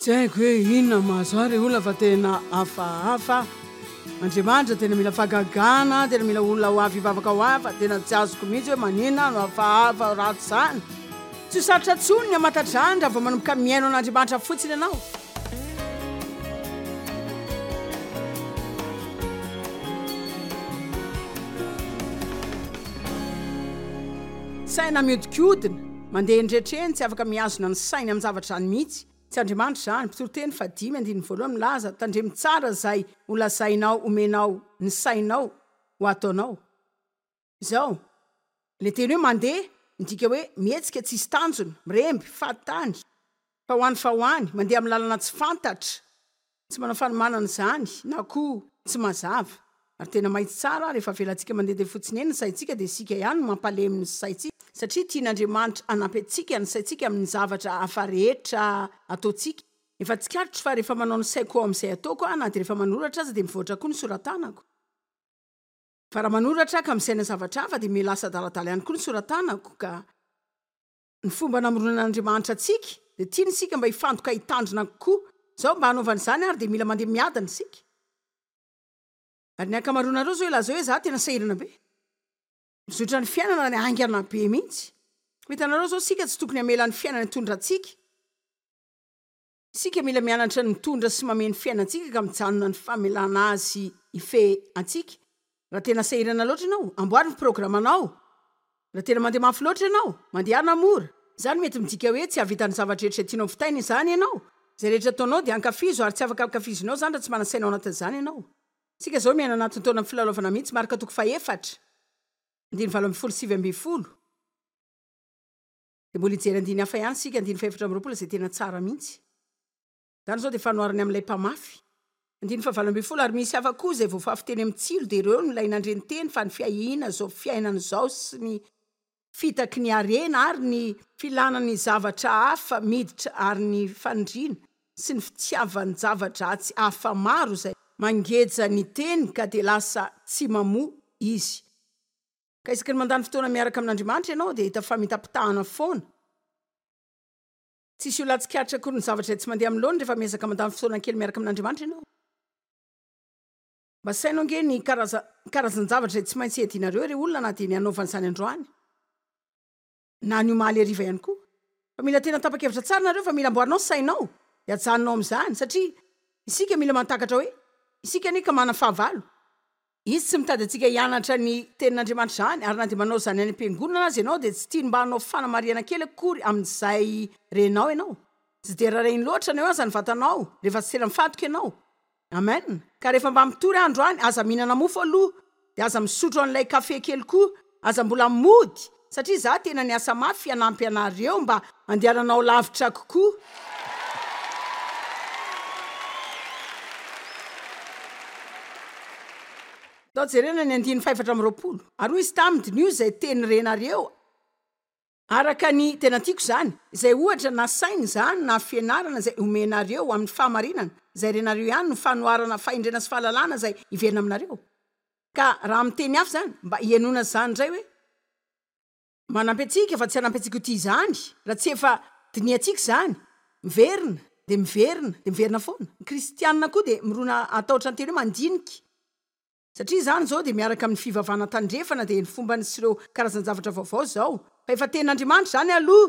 tsy haiko hoe inona mahazary olona fa tena hafahafa andriamanitra tena mila fagagana tena mila olona ho avy ivavaka ho afa tena tsy azoko mihitsy hoe manina no hafahafa ratsy zany tsy ho sarotra tsony ny amatatrandra vao manomboka miaino an'andriamanitra fotsiny ianao saina miodikodina mandeha indretreny tsy afaka miazona ny sainy amin'ny zavatra any mihitsy tsy andriamanitra zany mpitoroteny fa 5:1 milaza tandremy tsara zay olazainao omenao ny sainao ho ataonao izao le teny hoe mandeha midika hoe mihetsika tsisy tanjony miremby fatany fa hoany mandeha amin'ny lalana tsy fantatra tsy manao fanomanana zany na koa tsy mazava ary tena mahitsy tsara rehefa velantsika mandeha fotsiny eny ny saintsika dia sika ihany no mampalemy ny saintsika satria tian'andriamanitra anampy antsika ny saintsika amin'ny zavatra hafa rehetra ataontsika efa tsikatotro fa rehefa manao ny saiko ao amin'izay ataoko na dia rehefa manoratra aza dia mivoatra koa ny soratanako fa raha manoratra ka misaina zavatra hafa dia milasa daladala ihany koa ny soratanako ka ny fomba namoronan'andriamanitra atsika dia tiany sika mba hifantoka hitandrina kokoa zao mba hanaovan'izany ary dia mila mandeha miadana sika ary ny ankamaronareo zao ilaza hoe za tena sahirana be mizotra ny fiainana ny angana be mihitsy hitanareo zao sika tsy tokony hamelan'ny fiainana hitondra atsika sika mila mianatra ny mitondra sy mameny fiainantsika ka mijanona ny famelana azy ife antsika raha tena sahirana loatra ianao amboary ny programanao raha tena mandeha mafy loatra ianao mandehana mora zany mety midika hoe tsy havitany zavatra rehetra tianao vitainy zany ianao zay rehetra ataonao dia ankafizo ary tsy afaka ankafizinao zany raha tsy manasainao anatin'izany ianao sika zao miaina anatin'ny taona filalaovana mihitsy marika toko 4 dia mbola ijery 9 hafa ihany sika 9 zay tena tsara mihitsy zany zao dia fanoarany amin'ilay mpamafy 9 ary misy hafa koa zay voafafiteny amin'ny tsilo dia ireo no ilay nandreniteny fa ny fiahina zao fiainana zao sy ny fitaky ny arena ary ny filanany zavatra hafa miditra ary ny fandrina sy ny fitiavan'ny zavatra atsy hafa maro zay mangeja ny teny ka dia lasa tsy mamoa izy ka isaky ny mandany fotoana miaraka amin'andriamanitra ianao dia hita fa mitapitahana foana tsisy ho latsikatra koa ny zavatra tsy mandeha amin'ny loany rehefa miezaka mandany fotoana kely miaraka amin'andriamanitra ianao mba sainao ange ny karazany zavatra tsy maintsy edinareo re olona na dia ny anaovan'izany androany na ny omaly ariva ihany koa fa mila tena tapakevitra tsara nareo fa mila amboarinao sainao dia ajanonao amin'izany satria isika mila mantakatra hoe isika nika mana fahavalo izy tsy mitady antsika hianatra ny tenin'andriamanitra zany ary na dia manao zany any am-piangonana azy ianao dia tsy tiany mba hanao fanamariana kely akory amin'izay renao ianao tsy dia rarainy loatra anao aza ny vatanao rehefa tsy tena mifatoka ianao amen ka rehefa mba mitory andro any aza mihinana mofo aloha dia aza misotro an'ilay kafe kely koa aza mbola mody satria za tena ny asa mafy anampy anareo mba andehananao lavitra kokoa tao jerena ny 5:20 ary izy tamidiny io zay teny renareo araka ny tena tiako zany izay ohatra na sainy zany na fianarana zay omenareo amin'ny fahamarinana zay renareo ihany no fanoarana faindrena sy fahalalana zay iverina aminareo ka raha miteny hafa zany mba hianona zany ndray hoe manampy atsika fa tsy hanampy atsika ho ty zany raha tsy efa diniatsika zany miverina dia miverina foana ny kristianina koa dia mirona ataotra ny teny hoe mandinika satria zany zao dia miaraka amin'ny fivavahana tandrefana dia ny fomba ny sireo karazany zavatra vaovao zao fa efa tenin'andriamanitra zany aloha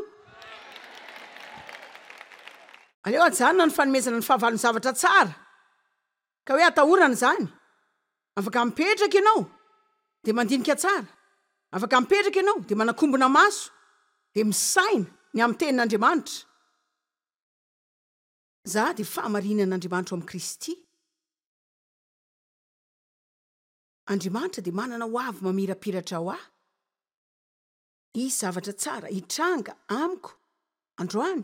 aleo ajanona ny fanomezana ny fahavalony zavatra tsara ka hoe atahorana zany afaka mipetraka ianao dia mandinika tsara afaka mipetraka ianao dia manakombona maso dia misaina ny amin'ny tenin'andriamanitra za dia fahamarinan'andriamanitra ao amin'ny Kristy andriamanitra dia manana ho avy mamirapiratra ho ahy izy zavatra tsara hitranga amiko androany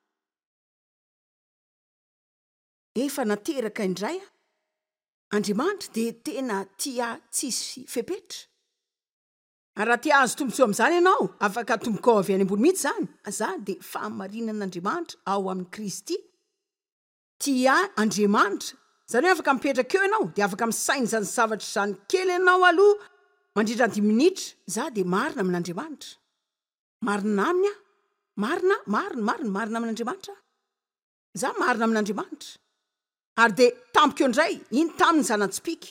efa nateraka indray andriamanitra dia tena tia tsisy fepetra ary raha tia azo tombontsoa amin'izany ianao afaka tomboko avy any ambony mihitsy zany za dia fahamarinan'andriamanitra ao amin'ny Kristy tia andriamanitra zany hoe afaka mipetraka eo ianao dia afaka misainy zany zavatra zany kely ianao aloha mandritra 10 minitra za dia marina amin'andriamanitra marina aminy marina amin'andriamanitra za marina amin'andriamanitra ary de tampiko eo indray iny taminy zanatsipika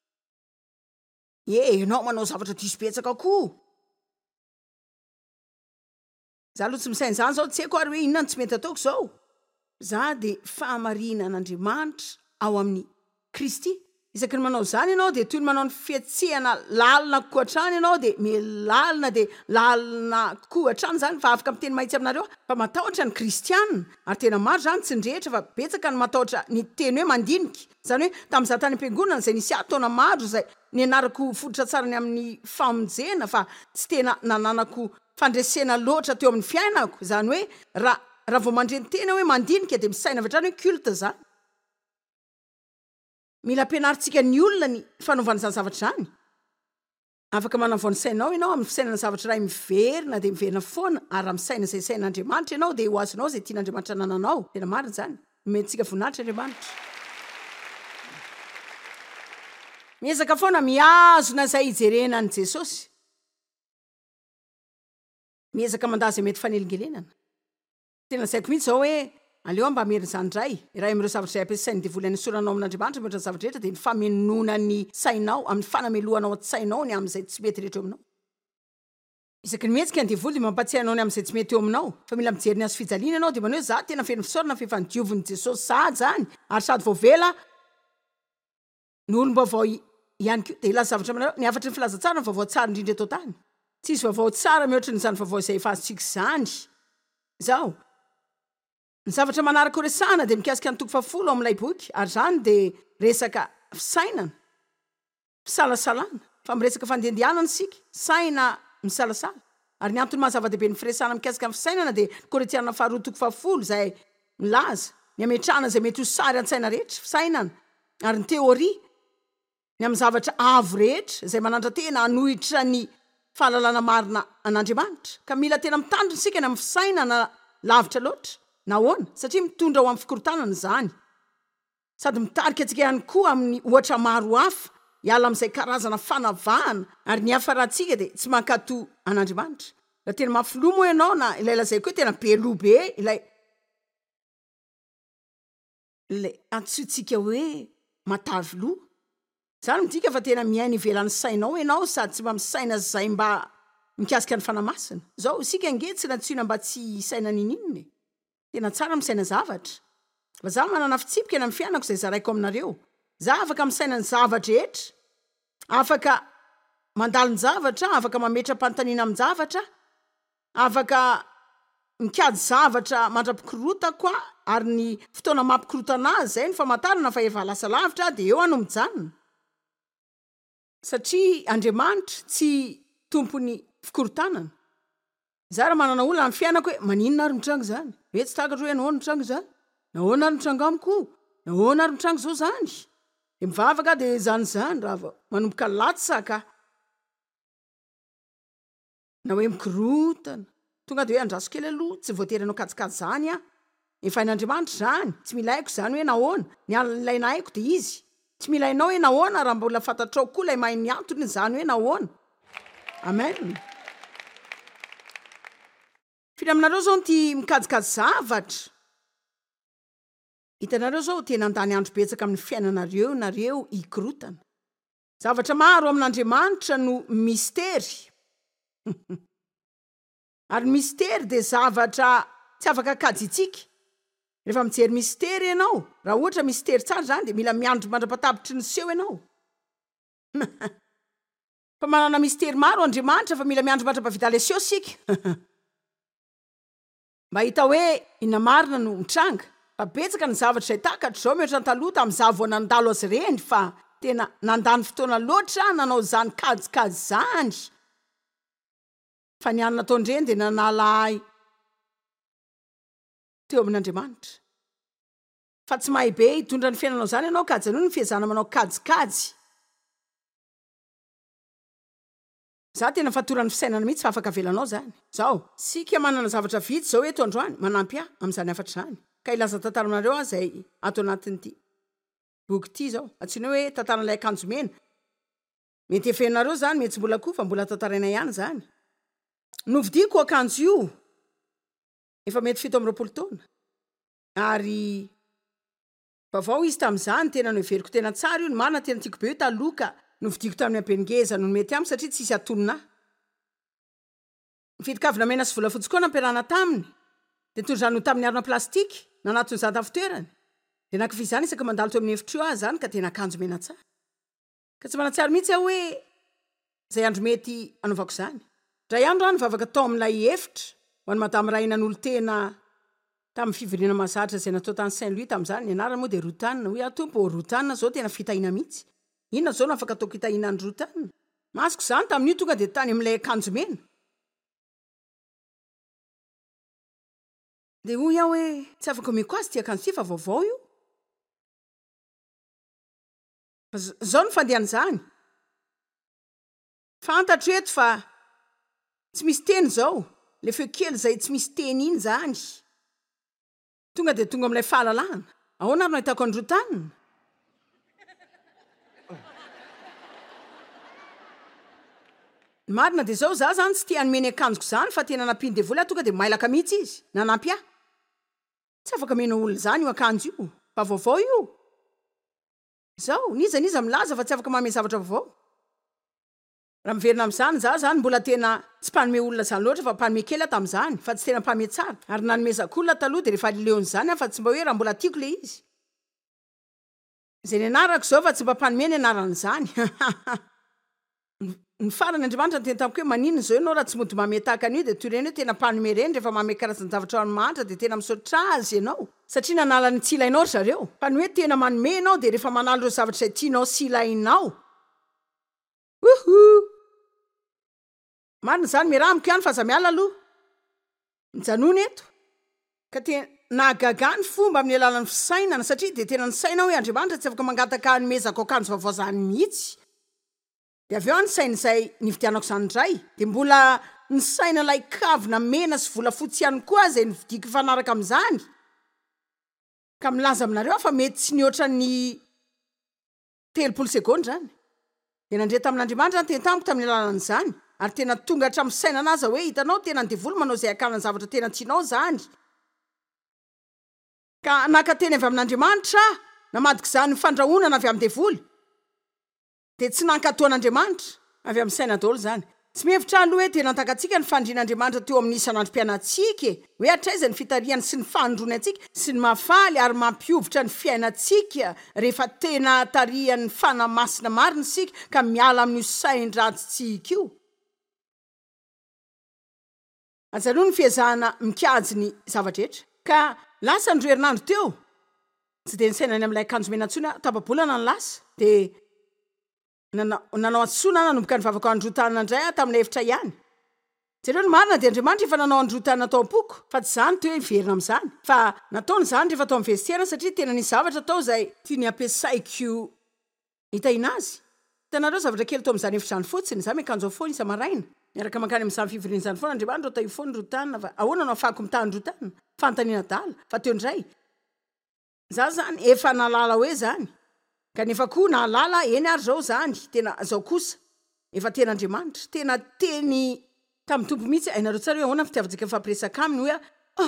ianao manao zavatra disopetsaka koa za aloha tsy misainy zany zao tsy haiko ary hoe inona ny tsy mety ataoko zao za de fahamarinan'andriamanitra ao amin'ny kristy isaky ny manao zany ianao de toy ny manao ny fiatsehana lalina kokoa hatrany ianao de melalina de lalina kokoa hatrany zany fa afaka miteny mahitsy aminareo fa matahotra ny kristianina ary tena maro zany tsy ndrehetra fa betsaka ny matahotra ny teny hoe mandinika zany hoe tamin'za tany am-piangonana zay nisy ataona maro zay ny anarako fodotra tsarany amin'ny famonjena fa tsy tena nananako fandresena loatra teo amin'ny fiainako zany hoe raha vao mandreny tena hoe mandinika de misaina avy hatrany hoe culte zany mila ampianaritsika ny olona ny fanaovana zany zavatra zany afaka manavao ny sainao ianao amin'ny fisainana zavatra ray miverina de miverina foana ary raha misaina zay sain'andriamanitra ianao de ho azonao zay tian'andriamanitra nananao tena marina zany mentsika voninahitra andriamanitra miezaka foana miazona zay ijerenan'i jesosy miezaka mandaha zay mety fanelingelenana tena zaiko mihitsy zao hoe aleo mba amerinyzany dray raha am'ireo zavatra zay ampiasainy devoly any soranao amin'andriamanitra mihoatra ny zavatra rehetra de ny famenona ny sainao amin'ny fanamelohanao sainao ny am'izay tsy mety rehetra eo aminao isaky ny mihetsika ny devoly de mampatsiahinao ny am'izay tsy mety eo aminao fa mila mijery ny azo fijaliana ianao de manao hoe za tena feno fisaorana fefanidioviny jesosy sady zany ary sady voavela ny olom-baovao ihany ko de ilaza zavatra aminareo ny afatry ny filazatsara ny vaovao tsara indrindra eto tany tsy izy vaovao tsara mihoatra ny zany vaovao izay efa azotsika zany zao ny zavatra manaraka resahana de mikasika ny toko fafolo amin'ilay boky ary zany de resaka fisainana fisalasalana fa miresaka fandendianana sika saina misalasala ary ny antony mahazava-dehibe ny firesahana mikasika ny fisainana de korintiana faharoa toko fafolo zay milaza ny ametrahana zay mety ho sary an-tsaina rehetra fisainana ary ny teoria ny amin'ny zavatra avo rehetra zay manandra-tena anohitra ny fahalalana marina an'andriamanitra ka mila tena mitandriny sika ny amin'ny fisainana lavitra loatra nahoana satria mitondra ho amin'ny fikorotanana zany sady mitarika atsika ihany koa amin'ny ohatra maro hafa hiala amin'izay karazana fanavahana ary ny hafarahantsika de tsy mankato an'andriamanitra raha tena mafilomo ianao na ilay lazay koa tena belobe ilay antsoitsika hoe matavoloa zany midika fa tena miaina ivelan'ny sainao ianao sady tsy mba misaina zay mba mikasika ny fanamasina zao isika angetsy natsoina mba tsy saina ninininy tena tsara misaina zavatra fa za manana fitsipika eny amin'ny fiainako zay zaraiko aminareo za afaka misaina ny zavatra rehetra afaka mandalo ny zavatra afaka mametra-panontaniana amin'ny zavatra afaka mikady zavatra mandrapikorota koa ary ny fotoana mampikorotana azy zay ny famantarana fa efa lasa lavitra de eo ano mijanona satria andriamanitra tsy tompony fikorotanana za raha manana olona amin'ny fiainako hoe maninona ary mitrango zany hoe tsy takatra hoe nahoana mitrango zany nahoana ary mitrango amiko nahoana ary mitrango zao zany de mivavaka de zany raha manomboka latsaka na hoe mikorotana tonga de hoe andraso kely aloha tsy voatery anao kajikajy zany efa hain'andriamanitra zany tsy mila haiko zany hoe nahoana ny alaina haiko de izy tsy mila hainao hoe nahoana raha mbola fantatrao koa lay mahay ny antony zany hoe nahoana amen finy aminareo zao ty mikajikajy zavatra hitanareo zao tena andany andro betsaka amin'ny fiainanareo nareo ikorotana zavatra maro amin'andriamanitra no mistery ary mistery de zavatra tsy afaka kajitsika rehefa mijery mistery ianao raha ohatra mistery tsara zany de mila miandro mandra-patapitry ny seho ianao fa manana mistery maro andriamanitra fa mila miandro mandra-pavitale seho sika mba hita hoe ina marina no mitranga fa betsaka ny zavatra zay takatra zao mihoatra ny taloha tamin'izavo nandalo azy reny fa tena nandany fotoana loatra nanao zany kajikajy zany fa ny anina ataondreny de nanalahy teo amin'andriamanitra fa tsy mahay be hitondra ny fiainanao zany ianao kajy anoho ny fiezana manao kajikajy za tena fatorany fisainana mihitsy fa afaka velanao zany zao sika manana zavatra vitsy zao eto androany manampy am'izany afatra zany ka ilaza tantara aminareo zay ato anatin'ity boky ty zao atsina hoe tantaran'ilay akanjo mena mety efenareo zany mety tsy mbola koa fa mbola tantaraina ihany zany novidiko akanjo io efa mety 7 amby 20 taona ary vaovao izy tamin'izany tena no everiko tena tsara io ny marina tena tiako be io taloka no vidiko tamin'ny ampeningeza no mety am satria tsisy atonona nyfitikavina mena sy volafotsy koa nampiarana taminy de tozano tamin'ny arona plastika nanatony zany tafitoerany de nankivy zany isaka mandalo to amin'ny efitra io zany ka tena akanjo mena tsara ka tsy manatsara mihitsy aho hoe zay andro mety anaovako zany dray andro any vavaka tao amin'ilay efitra ho any madamy rainan'olo tena tamin'ny fivirina mazatra zay natao tany Saint Louis tamin'izany ny anarany moa de rotanina hoe atompo rotanina zao tena fitahina mihitsy inona zao no afaka ataoko hitahina ny rotanina masiko zany tamin'io tonga de tany amin'ilay akanjo mena de hoy aho hoe tsy afaka miko azy ty akanjo ty fa vaovao io zao no fandehan'izany fantatro eto fa tsy misy teny zao le feo kely zay tsy misy teny iny zany tonga de tonga am'ilay fahalalahana ahoana ary no ahitako androtanina marina de zao za zany tsy tia anomeny akanjoko zany fa tena nampiny de voly aho tonga de mailaka mihitsy izy nanampy ahy tsy afaka mena olona zany io akanjo io fa vaovao io zao nizaniza milaza fa tsy afaka manome zavatra vaovao raha miverina am'izany za zany mbola tena tsy mpanome olona zany loatra fa mpanome kely aho tamin'izany fa tsy tena mpanome tsara ary nanomezak'olona taloha de rehefa leon'izany aho fa tsy mba hoe raha mbola tiako le izy zay ny anarako zao fa tsy mba mpanome ny anaran'izany ny farany andriamanitra ny tena tamiko hoe maninona zao ianao raha tsy mody mame tahaka an'io de toy reny hoe tena mpanome reny rehefa mame karazany zavatra any mahantra de tena misaotra azy ianao satria nanala ny tsy ilainao ry zareo fa ny hoe tena manome ianao de rehefa manalo reo zavatra zay tianao sy ilainao marina zany miramiko ihany fa aza miala aloha mijanona eto ka tena nahagaga ny fomba amin'ny alalan'ny fisainana satria de tena ny saina hoe andriamanitra tsy afaka mangataka nomezako akanjo vaovao zany mihitsy de avy eo ny saina izay nividianako zany indray de mbola ny saina lay kavina mena sy volafotsy ihany koa zay nividiko fanaraka amin'izany ka milaza aminareo aho fa mety tsy nihoatra ny 3 segonda zany de nandre tamin'andriamanitra ny tena tamiko tamin'ny alalan'izany ary tena tonga hatramin'ny sainana aza hoe hitanao tena ndevoly manao zay akanany zavatra tena tianao zany ka naka teny avy amin'andriamanitra namadika zany fandrahonana avy amin'ny devoly de tsy nankatoan'andriamanitra avy amin'ny saina daholo zany tsy mihevitra aloha hoe tena antakatsika ny fandrian'andriamanitra teo amin'ny isan'andro mpiainatsika hoe atraiza ny fitariany sy ny fandrony atsika sy ny mafaly ary mampiovitra ny fiainatsika rehefa tena tarian'ny fanamasina marina sika ka miala amin'io sain-dratsitsika io azaroa ny fiazahana mikajy ny zavadrehetra ka lasa ny roherinandro teo tsy de ny sainany amin'ilay akanjo mena ntsony tababolana ny lasa de nanao antsoana nanomboka ny vavaka androtanina indray aho tamin'ny efitra ihany jereo ny marina de andriamanitra efa nanao androtanina tao am-poko fa tsy zany to hoe miverina amin'izany fa nataony zany rehefa tao am'vestiaina satria tena nisy zavatra tao zay tia ny ampiasaiko hitahina azy hitanareo zavatra kely tao amin'izany efitra zany fotsiny za miakanjo ao foana isa maraina miaraka mankany amin'izany fivoriana zany foana andriamanitra atao io foana rotanina fa ahoana no afahako mitahndrotanina fantaniana dala fa teo indray za zany efa nalala hoe zany kanefa koa naalala eny ary zao zany tena zao kosa efa tena andriamanitra tena teny tamin'ny tompo mihitsy ainareo tsara hoe ahoana fitiavantsika fampiresaka aminy hoe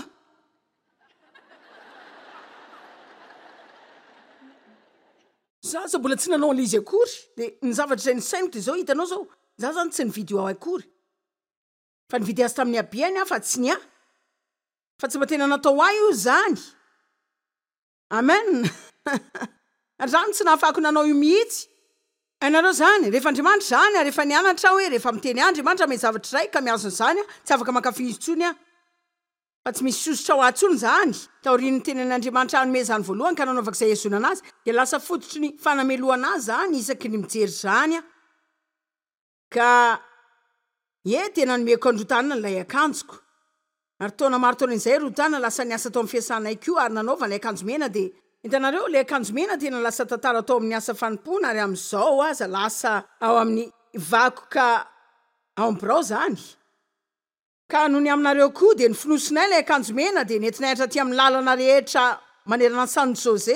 za za mbola tsy nanao an'izy akory de ny zavatra zay ny sainiko de zao hitanao zao za zany tsy nividy ao akory fa nividy azy tamin'ny abiany aho fa tsy ny ahy fa tsy mba tena natao ahy io zany amen zany tsy nahafahako nanao io mihitsy ainareo zany rehefa andriamanitra zany a rehefa nianatra hoe rehefa miteny andriamanitra me zavatra ray ka miazony zany a tsy afaka makafi izy tsony a fa tsy misy sosotra ho atsony zany taorian'ny tenen'andriamanitra anome zany voalohany ka nanaovaka izay ezona anazy de lasa fototry ny fanameloana azy zany isaky ny mijery zany a ka tena nomeko androtanina nylay akanjoko ary taona maro taona izay rotana lasa niasa tao amin'ny fiasanay ko ary nanaova lay akanjo mena de hitanareo le akanjo mena tena lasa tantara tao amin'ny asa fanompona ary am'izao aza lasa ao amin'ny vakoka ao am'birao zany ka noho ny aminareo koa de ny finosinay lay akanjo mena de nentinay hatra ty amin'ny lalana rehetra manerana ny San Jose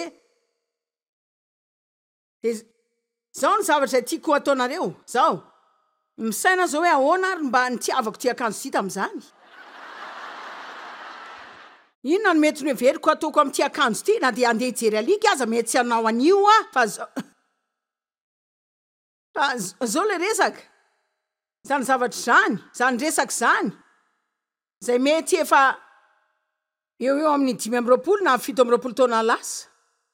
de zao ny zavatra zay tiako ataonareo zao misaina zao hoe ahoana ary mba nitiavako ty akanjo ty tamin'izany inona no mety no everiko ataoko amin'ty akanjo ty na dia andeha hijery alika aza mety tsy anao anio fa zao le resaka zany zavatra zany resaka zany zay mety efa eo amin'ny 5 na 7 taona lasa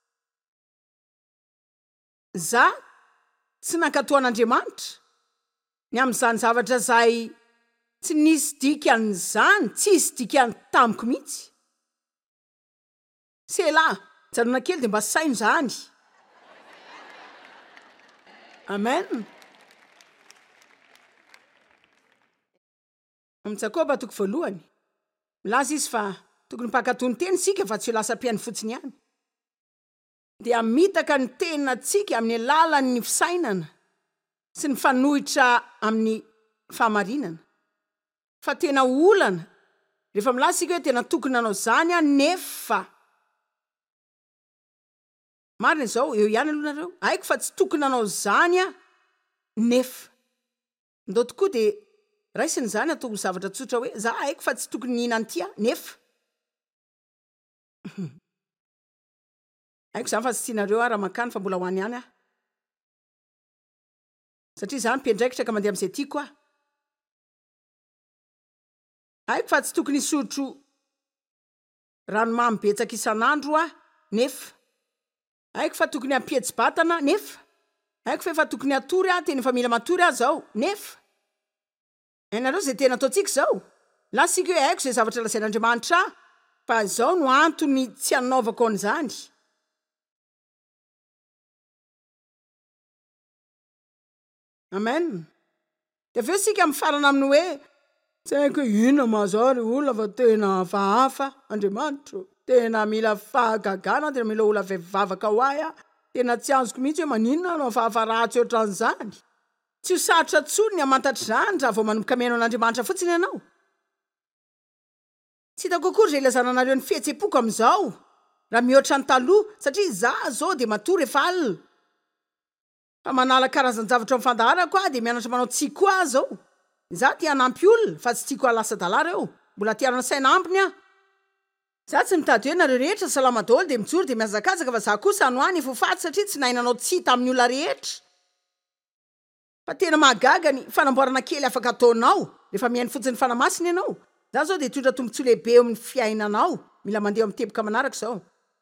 za tsy nankatoan'Andriamanitra ny amin'izany zavatra zay tsy nisy dikan'izany tsy isy dikany tamiko mihitsy selahy janona kely dia mba saino zany amen amin'ny Jakoba 1 milaza izy fa tokony mpakatony teny sika fa tsy ho lasa mpihainy fotsiny ihany dia mitaka ny teninantsika amin'ny alalan'ny fisainana sy ny fanohitra amin'ny fahamarinana fa tena olana rehefa milaza sika hoe tena tokony nanao zany nefa marina izao eo ihany aloha nareo haiko fa tsy tokony nanao zany nefa ndao tokoa dia raisiny zany atao zavatra tsotra hoe za haiko fa tsy tokony nihina an'ty nefa haiko zany fa tsy tianareo raha makany fa mbola ho any ihany satria zany mpiandraikitra ka mandeha amin'izay tiako haiko fa tsy tokony hisotro ranomamy betsaka isan'andro nefa haiko fa tokony hampietsy-batana nefa haiko fa efa tokony atory teny efa mila matory zao nefa hainareo zay tena ataontsika zao lasika hoe haiko zay zavatra lazain'Andriamanitra fa zao no antony tsy anaovako an'izany amen dia aveo sika mifarana amin'ny hoe tsy haiko hoe inona mahazary olona fa tena fahafa Andriamanitra tena mila fahagagana tena mila ola vavaka ho ahy tena tsy azoko mihitsy hoe maninona no fahafaratsy ohatran'izany tsy ho sarotra tsony ny hamantatra zany raha vao manomboka miaino an'Andriamanitra fotsiny ianao tsy hitako akory zay ilazananareo ny fihetsem-poko amin'izao raha mihoatra ny taloha satria za zao dia matory efa alina fa manala karazan-javatra mifandaharako dia mianatra manao tsiko zao za tia hanampy olona fa tsy tiako halasa dalara eo mbola tiarana saina ampiny za tsy mitady hoe nareo rehetra salama daholo dia mijoro dia miazakazaka fa za kosa anoany efa faty satria tsy nahinanao tsy tamin'ny olona rehetra fa tena mahagaga ny fanamboarana kely afaka ataonao rehefa mihainy fotsiny fanamasina ianao za zao dia tondra tombontsoa lehibe eo amin'ny fiainanao mila mandeha miteboka manaraka zao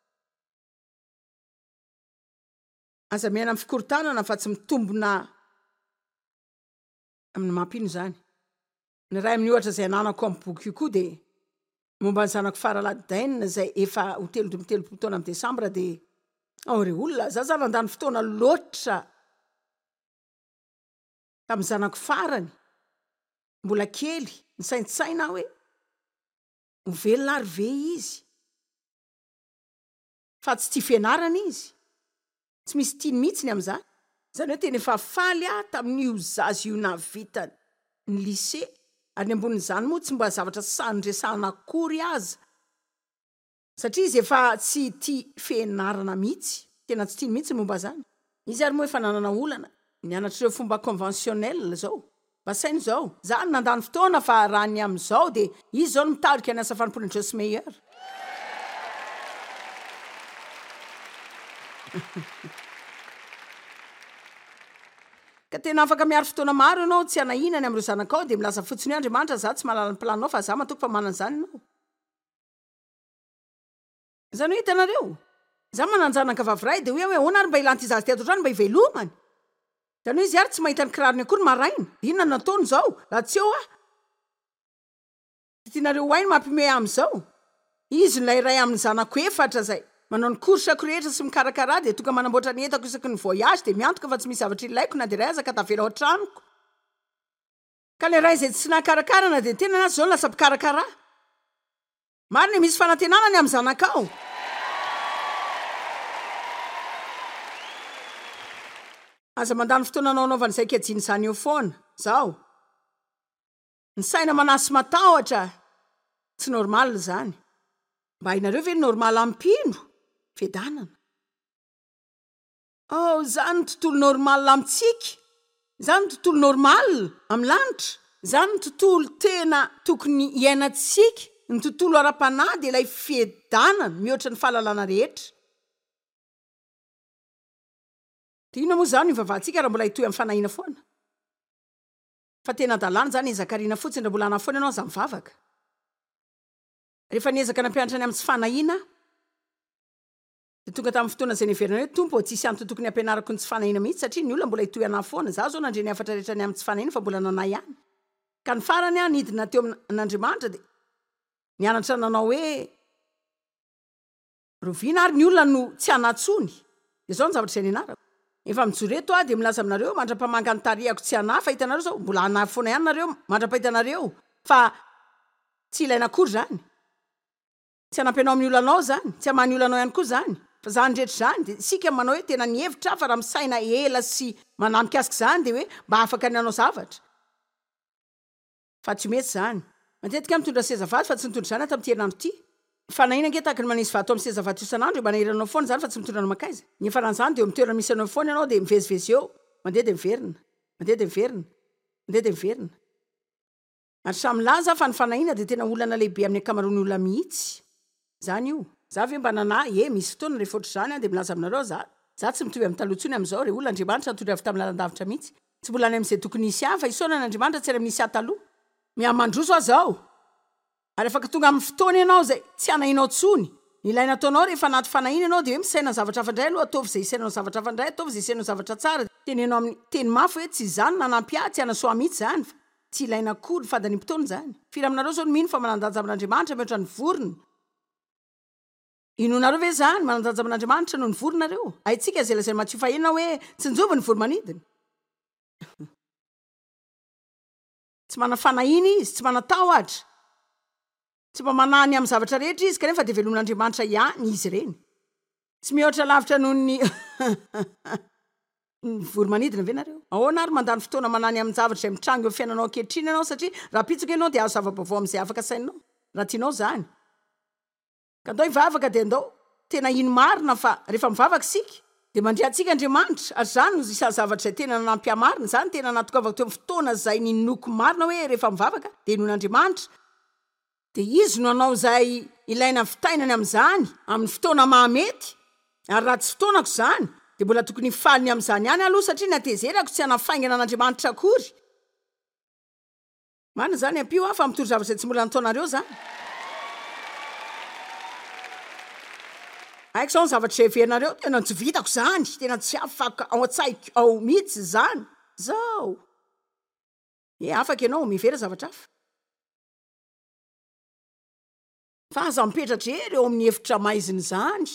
aza miaina amin'ny fikorotanana fa tsy mitombona amin'ny mampino zany ny ray amin'ny ohatra zay ananako amin'ny boky io koa dia momba ny zanako faraladaina zay efa ho 3 taona amin'ny Desambra dia re olona za zany nandany fotoana loatra tamin'ny zanako farany mbola kely ny saintsaina hoe ho velona ary ve izy fa tsy tia fianarana izy tsy misy tiany mihitsy ny amin'izany zany hoe tena efa faly tamin'io zazy io navitany ny lycée ary ny ambonin'izany moa tsy mba zavatra sanydresahana akory aza satria izy efa tsy tia fianarana mihitsy tena tsy tiany mihitsy momba zany izy ary moa efa nanana olana nianatr'ireo fomba conventionnel zao basainy zao za ny nandany fotoana fa raha ny amin'izao dia izy zao no mitarika ny asa fanompony Joyce Meyer ka tena afaka miaro fotoana maro ianao tsy anahinany amin'ireo zanakao dia milaza fotsiny hoe Andriamanitra za tsy mahalala ny planinao fa za matoko fa manan'izany ianao zany hoe hitanareo za mananjanaka vavray dia hoe ahoana ary mba ilanty izazy ty ato-drano mba hivelomany zany hoe izy ary tsy mahita ny kirarony akory maraina inona nataony zao raha tsy eo tianareo hoainy mampime amin'izao izy nlayray amin'ny zanako efatra zay manao ny korsako rehetra sy mikarakara dia tonga manamboatra ny entako isaky ny voyage dia miantoka fa tsy misy zavatra ilaiko na dia ray azaka tavela ao an-tranoko ka le ray izay tsy nakarakarana dia tena nazy zao ny lasa mpikarakara marina misy fanantenanany amin'ny zanakao aza mandany fotoananao anaovana izay kajiny izany eo foana zao ny saina manasy matahotra tsy normal zany mba hainareo ve ny normal ampino fedanana zany ny tontolo normal amintsika zany ny tontolo normal amin'ny lanitra zany ny tontolo tena tokony hiainatsika ny tontolo ara-panahy dia ilay fiedanana mihoatra ny fahalalana rehetra. dia ina moa zany ivavahantsika raha mbola hitoy amin'ny fanahina foana. fa tena dalàna zany ezakariana fotsiny raha mbola ana foana ianao aza mivavaka. rehefa niezaka nampianatra ny amin'ny tsy fanahina dia tonga tamin'ny fotoana izay niverina hoe tompo tsisy anto tokony ampianarako ny tsy fanahina mihitsy satria ny olona mbola hitoy ana foana. za zao nandre ny afatra rehetra ny amin'ny tsy fanahina fa mbola nanay ihany. ka ny farany a nidina teo amin'Andriamanitra dia nianatra nanao hoe roviana ary ny olona no tsy anatsony. dia zao ny zavatra izay nianarako. efa mijoreto dia milaza aminareo mandra-pamanga ny tarihako tsy ana fa hitanareo zao mbola ana foana ihany nareo mandra-pahitanareo fa tsy ilaina akory zany. tsy anampyanao amin'ny olanao zany, tsy hamany olanao ihany koa zany. fa zany rehetra zany dia sika manao hoe tena nihevitra fa raha misaina ela sy manamikasika zany dia hoe mba afaka ny anao zavatra. fa tsy mety zany. matetika mitondra sezavaty fa tsy mitondra zany tamin'ity herinandro ity. fanahina ange tahaka ny manisy vato amin'ny sezavaty isan'andro manahiranao foana zany fa tsy mitondra no makaiza. ny faran'izany dia eo mitoerana misy anao foana ianao dia mivezivezy eo mandeha dia miverina mandeha dia miverina mandeha dia miverina. ary samylaza fa ny fanahina dia tena olana lehibe amin'ny akamaroan'ny olona mihitsy. zany io za ve mba nanahy misy fotoana rehefa oatra zany dia milaza aminareo za tsy mitohy amin'ny talohantsony amin'izao re olona Andriamanitra nitondra avy tamin'ny lalandavitra mihitsy. tsy mbola any amin'izay tokony nisy ahy fa isaona n'Andriamanitra tsy ary amin'nisy ahy taloha. mihamandroso aho zao ary afaka tonga amin'ny fotoana ianao zay tsy anahinao tsony. ilaina ataonao rehefa anaty fanahina ianao dia hoe misaina zavatra hafandray aloha ataovy zay isainao zavatra hafandray ataovy zay isainao zavatra tsara. tenenao amin'ny teny mafy hoe tsy zany nanampy ahy tsy anasoa mihitsy zany fa tsy ilaina akory fadany mpotona zany. firy aminareo zao no mino fa manandanja amin'Andriamanitra mihoatra ny vorona. inonareo ve zany manandanja amin'Andriamanitra no ny voronareo. haitsika zay lazay Matthieu 1 hoe tsy njovy ny voromanidina. tsy mana fanahina izy tsy manatahotra tsy mba manany amin'ny zavatra rehetra izy kanefa dia velomin'Andriamanitra ihany izy ireny. tsy mihoatra lavitra noho ny voromanidina ve nareo. ahoana ary mandany fotoana manany amin'ny zavatra izay mitrango eo fiainanao ankehitriny ianao satria raha pitsaka ianao dia azo zava-baovao amin'izay afaka sainao raha tianao zany. ka andao hivavaka dia andao tena ino marina fa rehefa mivavaka sika dia mandriantsika Andriamanitra ary zany no isan'ny zavatra izay tena nanampyamarina zany tena natokavako teo amin'ny fotoana izay ninoko marina hoe rehefa mivavaka dia inon'Andriamanitra dia izy no anao izay ilaina fitainany amin'izany amin'ny fotoana mahamety. ary raha tsy fotoanako zany dia mbola tokony faliny amin'izany ihany aloha satria natezerako tsy hanafaingana an'Andriamanitra akory. marina zany ampio aho fa mitoro zavatra izay tsy mbola nataonareo zany. haiko zao ny zavatra izay verinareo tena tsy vitako zany tena tsy afaka ao an-tsaiko ao mihitsy zany zao. afaka ianao mivera zavatra hafa fa aza mipetratra ery eo amin'ny hevitra maiziny zany.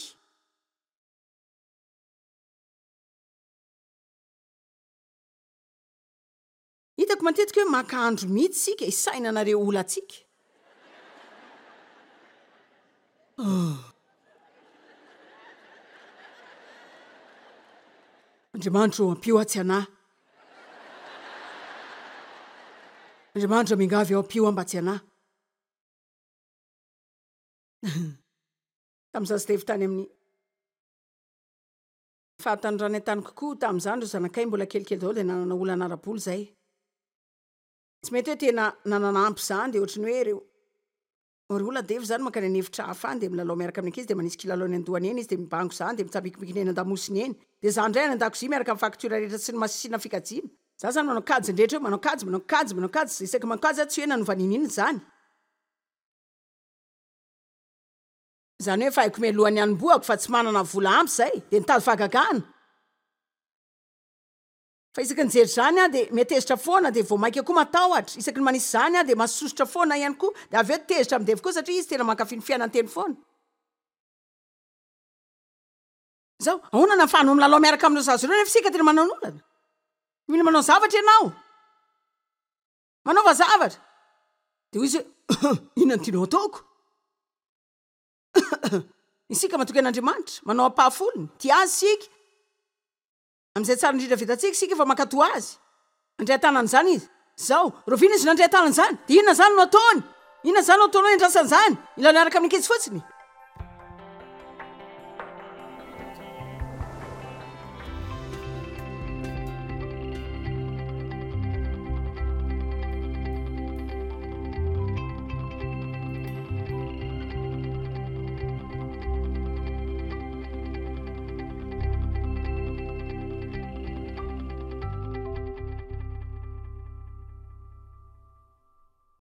hitako matetika hoe makaandro mihitsy sika isaina nareo olantsika. Andriamanitra ampio atsy anahy. Andriamanitra mingavy ao ampio mba tsy anahy. tamin'izaho sy tevy tany amin'ny fahatany tany kokoa tamin'izany ro zanakay mbola kelikely daholo dia nanana olana ara-boly zay. tsy mety hoe tena nananampy zany dia ohatrany hoe reo olona devy zany mankany anevitra hafa any dia milalao miaraka amin'ny ankizy dia manisy kilalao ny andohany eny izy dia mibango zany dia mitsabikibikina eny an-damosiny eny dia za ndray any an-dakozia miaraka amin'ny faktura rehetra sy ny masina fikajiana. za zany manao kajy rehetra eo manao kajy isaky manao kajy tsy hoe nanovaninina zany. zany hoe fa haiko mialohan'ny anomboako fa tsy manana vola ampy zay dia nitady fahagagana. fa isaky nijery zany dia metezitra foana dia vao mainka koa matahotra. isaky ny manisy zany dia masosotra foana ihany koa dia avy eo tezitra amin'ny devo koa satria izy tena mankafy ny fiainanteny foana. zao ahoana nafano milalao miaraka amin'ireo zazo ireo nefa sika tena manao olana. mila manao zavatra ianao manaova zavatra dia hoy izy hoe inona no tianao ataoko. isika matoky an'Andriamanitra manao ampahafolony ty azy sika amin'izay tsara indrindra vitantsika sika efa mankato azy andray tanany zany izy. zao rovina izy nandray tanany zany dia inona zany no ataony. inona zany no ataonao endrasany zany ila miaraka amin'ny ankizy fotsiny.